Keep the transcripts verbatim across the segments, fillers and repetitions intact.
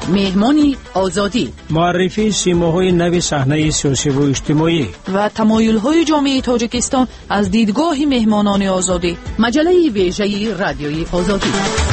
مهمانی آزادی، معرفی سیماهای نو صحنه سیاسی و اجتماعی و تمایل‌های جامعه تاجیکستان از دیدگاه مهمانان آزادی. مجله ویژه رادیوی آزادی.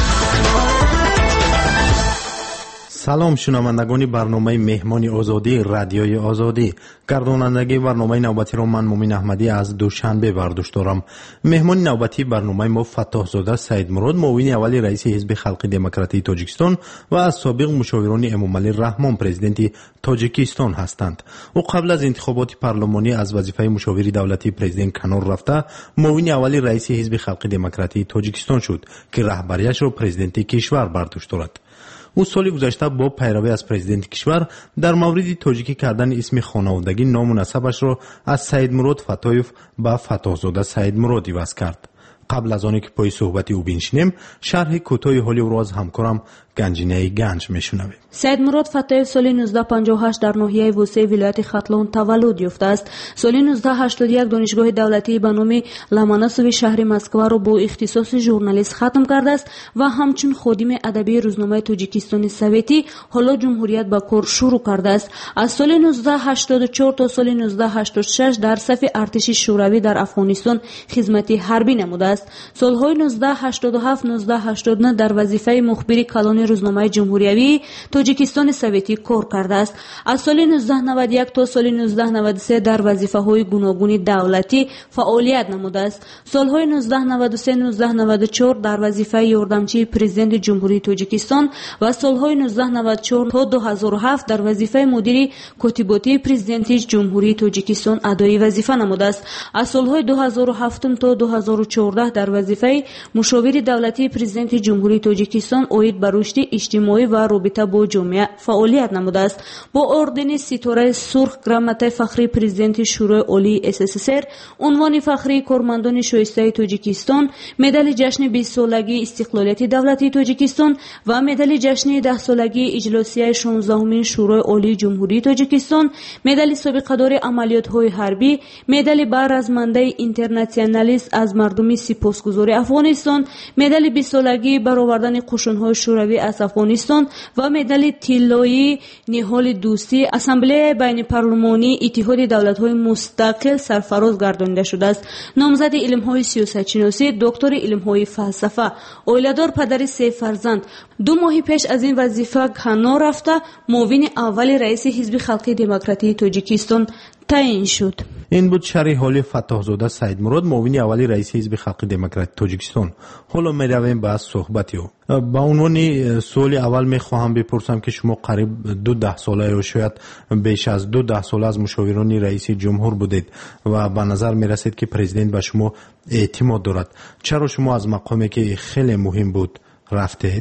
سلام شنوندگان برنامه مهمانی آزادی رادیوی آزادی. گردانندگی برنامه نوبتی را من مومن احمدی از دوشنبه برداشت دارم. مهمان نوبتی برنامه ما فتح زاده سید مراد، معاون اول رئیس حزب خلق دموکراتی تاجیکستان و از سابق مشاوران امام علی رحمان پرزیدنت تاجیکستان هستند. او قبل از انتخابات پارلمانی از وظیفه مشاور دولتی پرزیدنت کنار رفته معاون اول رئیس حزب خلق دموکراتی تاجیکستان شد که رهبریش را پرزیدنت کشور برداشت دارد. او سال گذشته با پیروی از پرزیدنت کشور در مورد تاجیکی کردن اسم خانوادگی نام و نسبش را از سید مراد فتایف به فتح زاده سید مراد عوض کرد. قبل از آنکه پای صحبت او بنشینیم، شرح کوتاه حال او را از همکارم گنجینه گنج میشنویم. سید مراد فتایف سال نوزده پنجاه و هشت در ناحیه وسه ولایت ختلان تولد یافته است. سال نوزده هشتاد و یک دانشگاه دولتی به نام لاماناسوی شهر مسکو را با اختصاص ژورنالیست ختم کرده است و همچون خادم ادبی روزنامه تاجیکستان سوویتی حالا جمهوریت به کار شروع کرده است. از سال نوزده هشتاد و چهار تا سال نوزده هشتاد و شش در صف ارتش شوروی در افغانستان خدمت حربی نموده است. سالهای نوزده هشتاد و هفت نوزده هشتاد و نه در وظیفه مخبر کلان روزنامه جمهوریوی تاجیکستان سوویتی کار کرده است. از سال نوزده نود و یک تا سال نوزده نود و سه در وظیفه‌های گوناگون دولتی فعالیت نموده است. سالهای نوزده نود و سه نوزده نود و چهار در وظیفه یاردمچی پرزیدنت جمهوری تاجیکستان و سالهای نوزده نود و چهار تا دو هزار و هفت در وظیفه مدیر کاتباتی پرزیدنت جمهوری تاجیکستان ادای وظیفه نموده است. از سالهای دو هزار و هفت تا دو هزار و چهارده در وظیفه مشاور دولتی پرزیدنت جمهوری تاجیکستان اوید بر رشد اجتماعی و رابطه با جامعه فعالیت نموده است. با اردن ستاره سرخ، گرامت فخری پرزیدنت شورای عالی اس اس اس ار، عنوان فخری کارمندان شایسته تاجیکستان، مدال جشن بیست سالگی استقلالیت دولتی تاجیکستان و مدال جشن ده سالگی اجلاسیه شانزدهمین شورای عالی جمهوری تاجیکستان، مدال سابقه‌دار عملیات‌های حربی، مدال برازمانده اینترنشنالیست از مردم سپاسگزار افغانستان، مدال بیست سالگی برآوردن قشون‌های شوروی از افغانستان و مدال طلایی نهال دوستی اسامبله بین پارلمانی اتحاد دولت‌های مستقل سرفراز گردانیده شده است. نامزد علم‌های سیاست شناسی، دکتر علم‌های فلسفه، اولیدار، پدر سه فرزند، دو ماه پیش از این وظیفه کنار رفته معاون اول رئیس حزب خلق دموکراتی تاجیکستان تعیین شد. این بود شرح حال فتح زاده سید مراد، معاون اول رئیس حزب خلق دموکراتی تاجیکستان. حالا میرویم به صحبت او. با عنوان سوال اول میخواهم بپرسم که شما قریب دو ده ساله یا شاید بیش از دو ده ساله از مشاوران رئیس جمهور بودید و به نظر میرسید که پرزیدنت به شما اعتماد دارد. چرا شما از مقامی که خیلی مهم بود رفتید؟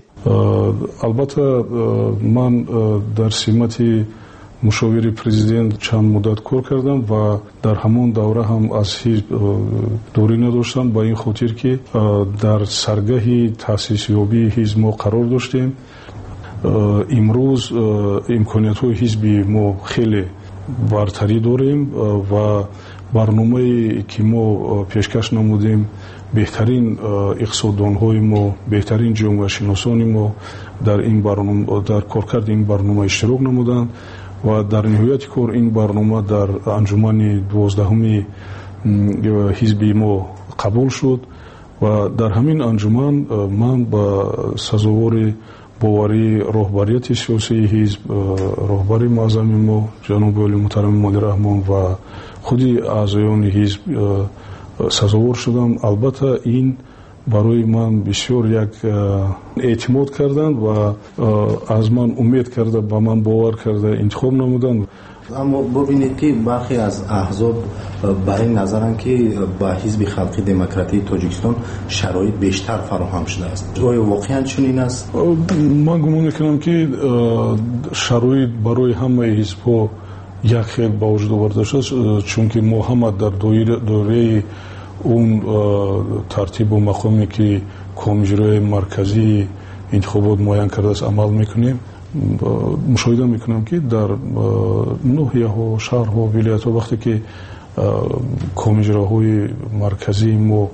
البته من در سمت مشاور پرزیدنت چند مدت کار کردم و در همون دوره هم از حزب دوری نداشتم، با این خاطر که در سرگاه تأسیس یابی حزب ما قرار داشتیم. امروز امکانیت های حزب ما خیلی برتری داریم و برنامه که ما پیشکش نمودیم، بهترین اقتصاددان های ما، بهترین جامعه شناسان ما در این برنامه، در کارکرد این برنامه اشتراک نمودند و در نهایت کار این برنامه در انجمن دوازدهمی حزب ما قبول شد و در همین انجمن من با سزاوار باوری رهبریت سیاسی حزب، رهبر معظم ما جناب علی محترم مولی رحمان و خودی اعضایان حزب سزاوار شدم. البته این برای من بسیار یک اعتماد کردند و از من امید کرده، به من باور کرده انتخاب نمودند. اما ببینید که برخی از احزاب برای نظرن که با حزب خلق دموکراتی تاجیکستان شرایط بیشتر فراهم شده است. آیا واقعا چنین است؟ من گمان میکنم که شرایط برای همه حزب‌ها یک خیلی با وجود آورده شد، چون که ما هم در دوره اون ترتیب و مقامی که کمیته مرکزی انتخابات معین کرده است عمل میکنیم. مشاهده میکنم که در ناحیه ها، شهرها، ولایت ها وقتی که کمیته های مرکزی ما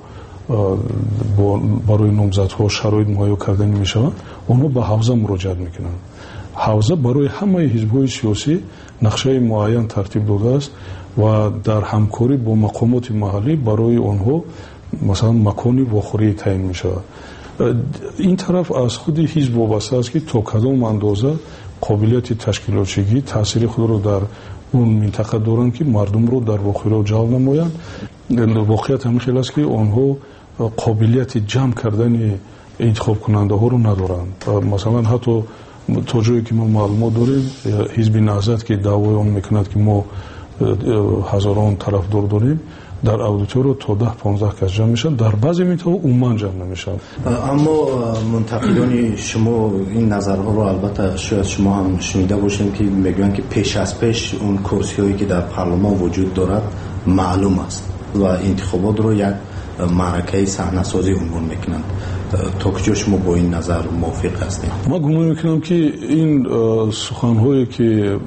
برای نامزدها شرایط مهیا کردن میشوند، اونها به حوزه مراجعه میکنند ҳавза барои ҳамаи ҳизбҳои сиёсӣ нақшаи муайян тартиб додааст ва дар ҳамкорӣ бо мақомоти маҳаллӣ барои онҳо масалан макони вохӯрӣ таъин мешавад. ин тараф аз худи ҳизб вобаста аст ки то кадом андоза қобилияти ташкилотчигӣ таъсири худро дар он минтақа доранд ки мардумро дар вохӯриҳо ҷалб намоянд. воқеият ҳамин хел аст ки онҳо қобилияти ҷамъ кардани интихобкунандаҳоро надоранд. масалан ҳатто то ҷое ки мо маълумот дорем, ҳизби наҳзат ки даъвои он мекунад ки мо ҳазорон тарафдор дорем, дар аудитория то даҳ понздаҳ кас ҷамъ мешаванд, дар баъзе минтақаҳо умуман ҷамъ намешаванд. аммо мунтақидони шумо ин назарҳоро албатта шояд шумо ҳам шунида бошед ки мегӯянд ки пеш аз пеш он курсиҳое ки дар парлумон вуҷуд дорад маълум аст ва интихоботро як маъракаи саҳнасозӣ унвон мекунанд. то куҷо шумо бо ин назар мувофиқ ҳастед? ман гумон мекунам ки ин суханҳое ки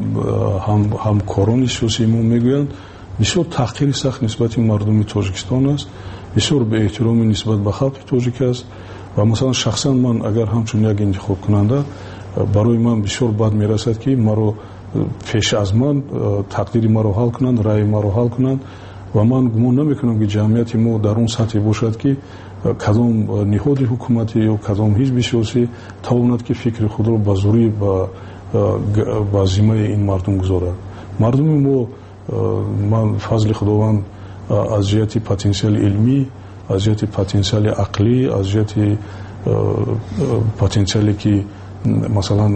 ҳамкорони сиёсии мо мегӯянд бисёр таҳқири сахт нисбати мардуми тоҷикистон аст, бисёр беэҳтиромӣ нисбат ба халқи тоҷик аст ва масалан шахсан ман агар ҳамчун як интихобкунанда барои ман бисёр бад мерасад ки маро пеш аз ман тақдири маро ҳал кунанд, раъи маро ҳал кунанд ва ман гумон намекунам ки ҷамъияти мо дар он сатҳе бошад ки кадом ниҳоди ҳукуматӣ ё кадом ҳизби сиёсӣ тавонад ки фикри худро ба зурӣ ба зиммаи ин мардум гузорад. мардуми мо ман фазли худованд аз ҷиҳати потенсиали илмӣ, аз ҷиҳати потенсиали ақлӣ, аз ҷиҳати потенсиале ки масалан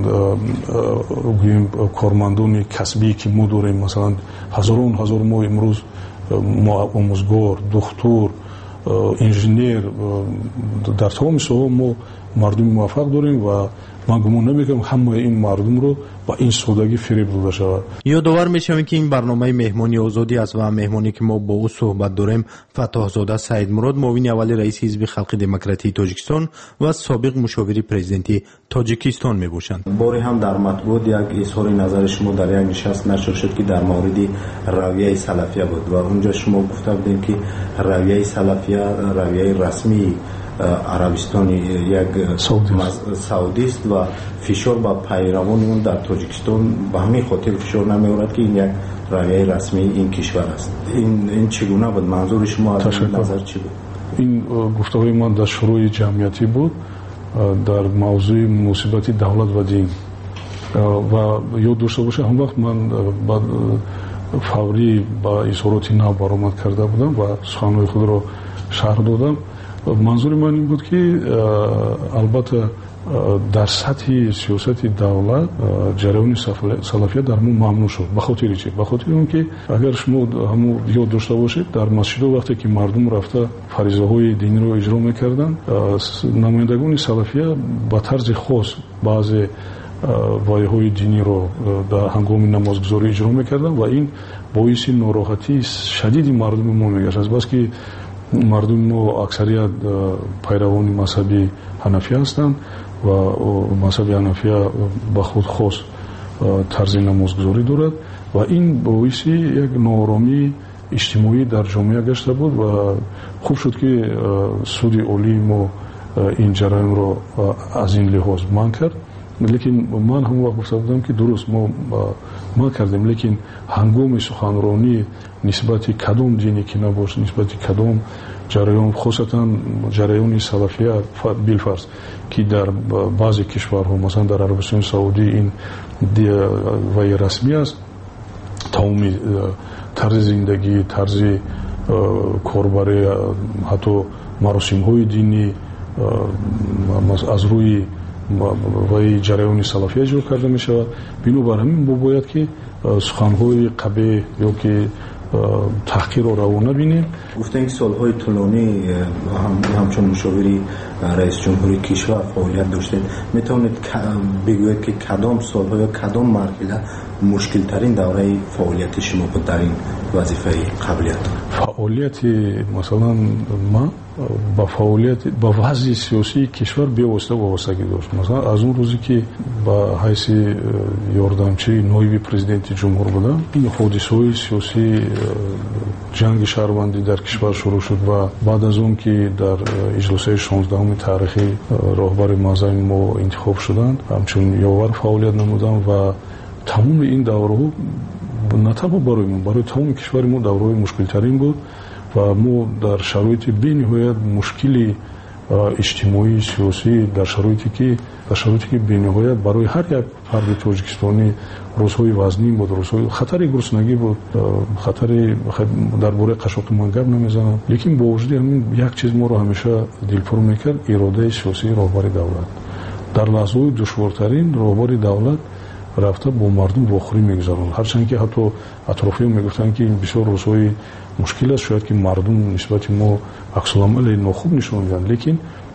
гӯем кормандони касбие ки мо дорем, масалан ҳазорон ҳазор мо имрӯз омӯзгор, духтур, инженер, дар тамоми соҳаҳо мо мардуми муваффақ дорем ва ман гумон намекунам ҳамаи ин мардумро ба ин содагӣ фиреб дода шавад. ёдовар мешавем ки ин барномаи меҳмони озодӣ аст ва меҳмоне ки мо бо ӯ суҳбат дорем фатоҳзода Саидмурод, муовини аввали раиси ҳизби халқи демократии Тоҷикистон ва собиқ мушовири президенти Тоҷикистон мебошанд. бори ҳам дар матбуот як изҳори назари шумо дар як нишаст нашр шуд ки дар мавриди равияи салафия буд ва онҷо шумо гуфта будем ки равияи салафия равияи расмии арабистони як саудист ва фишор ба пайравони он дар Тоҷикистон ба ҳамин хотир фишор намеорад ки ин як равияи расмии ин кишвар аст. ин чӣ гуна буд? манзури шумо аз ин назар чӣ буд? ин гуфтаҳои ман дар шурӯи ҷамъиятӣ буд дар мавзӯи муносибати давлат ва дин ва ёд дошта бошед ҳам вақт ман фаврӣ ба изҳороти нав баромад карда будам ва суханҳои худро шарҳ додам. манзури ман ин буд ки албатта дар сатҳи сиёсати давлат ҷараёни салафия дар мо мамнӯъ шуд. ба хотири чӣ? ба хотири он ки агар шумо ҳамун ёд дошта бошед, дар масҷидҳо вақте ки мардум рафта фаризаҳои динро иҷро мекарданд, намояндагони салафия ба тарзи хос баъзе вояҳои диниро дар ҳангоми намозгузорӣ иҷро мекарданд ва ин боиси нороҳатии шадиди мардуми мо мегашт. азбаски мардуми мо аксарият пайравони мазҳаби ҳанафия ҳастанд ва мазҳаби ҳанафия ба худ хос тарзи намозгузорӣ дорад ва ин боиси як нооромии иҷтимоӣ дар ҷомеа гашта буд ва хуб шуд ки суди олии мо ин ҷараёнро аз ин лиҳоз манъ кард. лекин ман ҳамон вақт гуфта будам ки дуруст мо манъ кардем, лекин ҳангоми суханронӣ нисбати кадом дине ки набошад, нисбати кадом ҷараён, хосатан ҷараёни салафия билфарз ки дар баъзе кишварҳо, масалан дар Арабистони Саудӣ ин ваи расмӣ аст, тамоми тарзи зиндагӣ, тарзи корбарӣ, ҳатто маросимҳои динӣ аз рӯи ваи ҷараёни салафия ҷо карда мешавад. бинобар ҳамин мо бояд ки суханҳои қабеҳ ё ки таҳқирро раво набинем. гуфтем ки солҳои тӯлонӣ ҳамчун мушовири раисҷумҳури кишвар фаъолият доштед. метавонед бигӯед ки кадом солҳо ё кадом марҳила мушкилтарин давраи фаъолияти шумо буд дар ин вазифаи қаблият? фаъолияти масалан ман با فعالیت با وضع سیاسی کشور بی‌واسطه وابستگی داشت. مثلا از اون روزی که با حیث یاردمچی نایب پرزیدنت جمهور بودم، این حادثه‌های سیاسی جنگ شهروندی در کشور شروع شد و بعد از اون که در اجلاس شانزدهم تاریخی راهبر معظم ما انتخاب شدند، همچنین یاور فعالیت نمودم و تمام این دوره‌ها نه تنها برای ما، برای تمام کشور ما دوره‌های مشکل‌ترین بود و ما در شرایط بی‌نهایت مشکلی اجتماعی سیاسی در شرایطی که در شرایطی که بی‌نهایت برای هر یک فرد تاجیکستانی روزهای وزنی بود، روزهای خطر گرسنگی بود، خطر درباره قشاق ما گپ نمیزنم، لیکن با وجود همین یک چیز ما رو همیشه دلپر میکرد، اراده سیاسی راهبر دولت. در لحظه‌های دشوارترین راهبر دولت رفته با مردم واخوری میگذارند، هرچند که حتی اطرافیان میگفتند که این بسیار روزهای مشکل است، شاید که مردم نسبت ما عکس العمل ناخوب نشون میدن، لیکن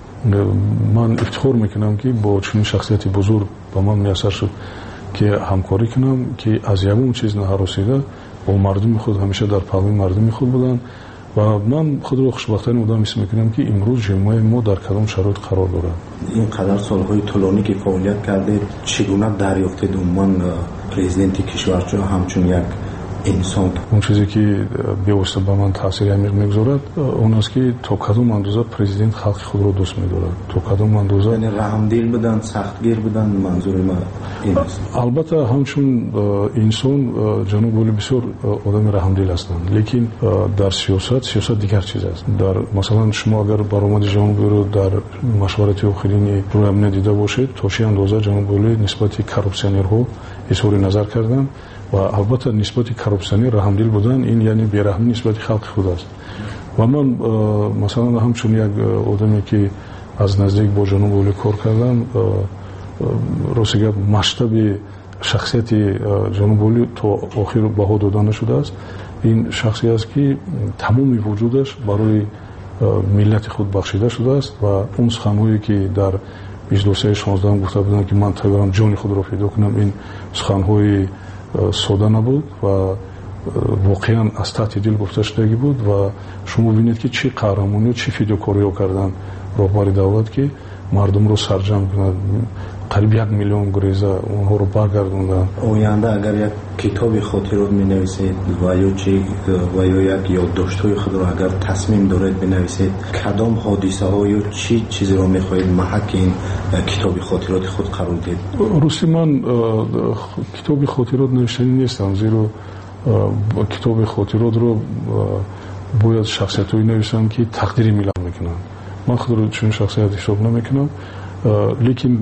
من افتخار میکنم که با چنین شخصیت بزرگ با من میسر شد که همکاری کنم که از یگون چیز نهراسیده با مردم خود همیشه در پهلوی مردم خود بودن و من خود رو خوشبختانه آدم حس میکنم که امروز جامعه ما در کدام شرایط قرار دارد. این قدر سالهای طولانی که فعالیت کرده چگونه دریافتید من پرزیدنت کشور چون همچون یک انسان؟ اون چیزی که بی‌واسطه به من تاثیر عمیق میگذارد اون است که تا کدام اندازه پرزیدنت خلق خود را دوست می‌دارد، تا کدام اندازه یعنی رحمدل بودن، سختگیر بودن، منظور من این است. البته همچون انسان جناب ولی بسیار آدم رحمدل هستند، لیکن در سیاست سیاست دیگر چیز است. در مثلا شما اگر برآمد جناب ولی رو در مشورت آخرین روی امنیت دیده باشید تا چه اندازه جناب ولی نسبت کارپسیونرها اظهار نظر کردند و البته نسبت کارپسیونر رحمدل بودن، این یعنی بی‌رحمی نسبت خلق خود است. و من مثلا همچون یک آدمی که از نزدیک با جناب ولی کار کردم، راست گپ مشتب شخصیت جناب ولی تا آخر بها داده نشده است. این شخصی است که تمام وجودش برای ملت خود بخشیده شده است و اون سخن‌هایی که در اجلاس شانزدهم گفته بودند که من تقریبا جان خود را فدا کنم، این سخن‌های ساده نبود و واقعا از ته دل گفته شدگی بود و شما ببینید که چه قهرمانی و چه فداکاری کردن راهبر دولت که مردم رو سرجم کنند، قریب یک میلیون گریزه اونها رو برگردوندن. آینده اگر یک کتاب خاطرات می نویسید و یا چه و یا یک یادداشت‌های خود رو اگر تصمیم دارید بنویسید، کدام حادثه ها یا چی چیزی رو می خواهید محک این کتاب خاطرات خود قرار دهید؟ راستی من کتاب خاطرات نوشتنی نیستم، زیرا کتاب خاطرات رو باید شخصیت‌هایی نویسن که تقدیر ملت میکنن. من خود رو چون شخصیت حساب نمیکنم، لیکن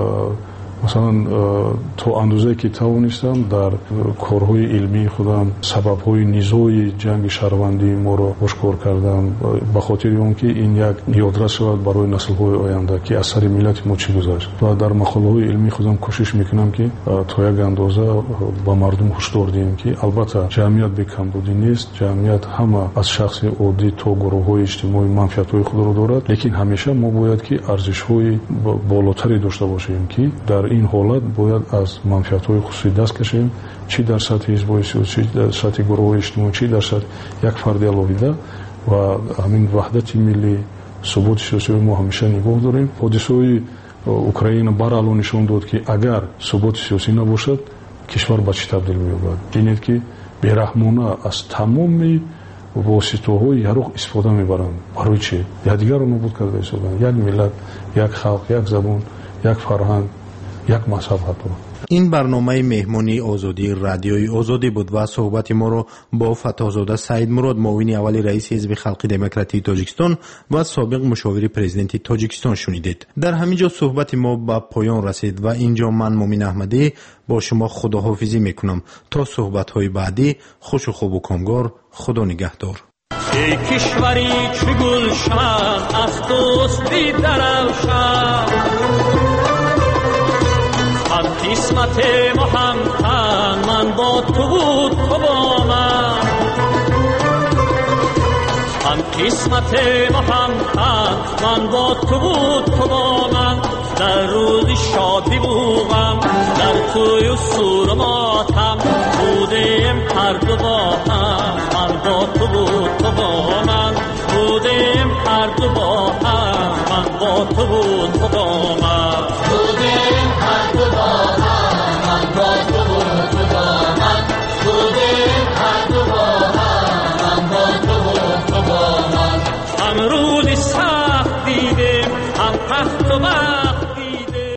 مثلا تا اندازه که توانستم در کارهای علمی خودم سبب‌های نزاع جنگ شهروندی ما رو آشکار کردم به خاطر اینکه این یک یادرس شود برای نسل‌های آینده که از سر ملت ما چی گذشت و در مقاله‌های علمی خودم کوشش میکنم که تا یک اندازه با مردم هشدار دهیم که البته جمعیت به کمبودی نیست، جمعیت همه از شخص عادی تا گروه‌های اجتماعی منفعت‌های خود رو دارد، لیکن همیشه ما باید که ارزش‌های بالاتری داشته باشیم که در این حالت باید از منفعت‌های خصوصی دست کشیم، چی در سطح حزب‌های سیاسی، در سطح گروه‌های اجتماعی، چی در سطح یک فرد علاوه و همین وحدت ملی ثبات سیاسی ما همیشه نگاه داریم. حادثه‌های اوکراین برالو نشون داد که اگر ثبات سیاسی نباشد کشور به چه تبدیل می‌یابد. اینه که بی‌رحمانه از تمام واسطه‌های یارو استفاده می‌برند. برای چی؟ یادگار رو نابود کرده شدن. یک ملت، یک خلق، یک زبان، یک فرهنگ، یک مذهب. حتی این برنامه مهمانی آزادی رادیوی آزادی بود و صحبت ما رو با فتاحزاده سعید مراد، معاون اول رئیس حزب خلق دموکراتیک تاجیکستان و سابق مشاور پرزیدنت تاجیکستان شنیدید. در همین جا صحبت ما به پایان رسید و اینجا من مومن احمدی با شما خداحافظی میکنم تا صحبت های بعدی. خوش و خوب و کامگار. خدا نگهدار. ای کشوری چه گلشن از دوستی درفشن، هم قسمت ما هم تن، من با تو بود تو با من، هم قسمت ما هم تن، من با تو بود تو با من، در روز شادی بودم در توی و سور ماتم، بودیم هر دو با هم، من با تو بود تو با من، بودیم هر دو با با تو بود